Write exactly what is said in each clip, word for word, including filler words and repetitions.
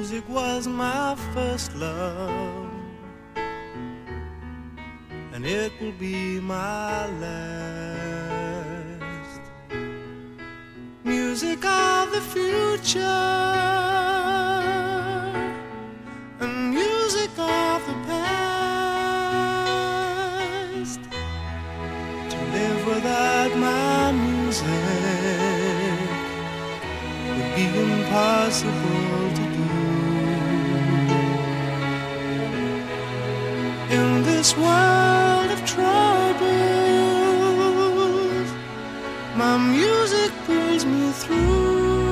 Music was my first love, and it will be my last. Music of the future, and music of the past. To live without my music would be impossible to do. In this world of troubles, my music pulls me through.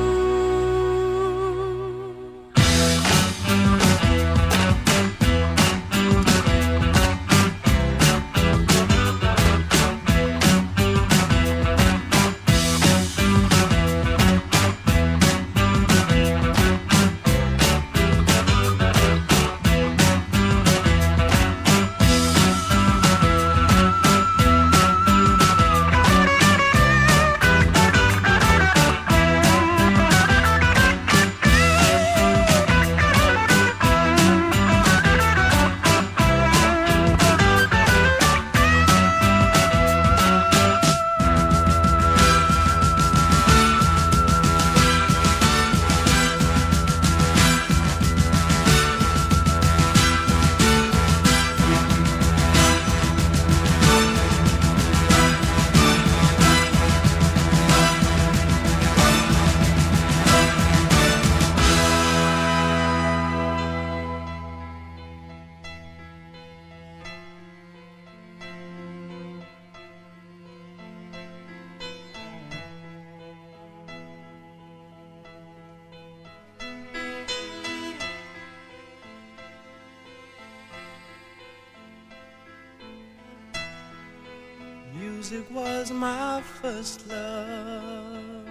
Music was my first love,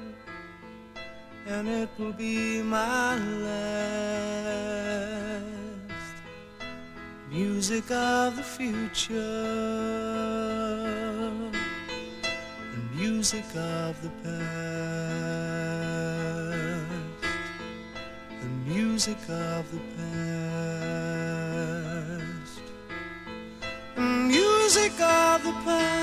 and it will be my last. Music of the future, and music of the past, and music of the past, and music of the past.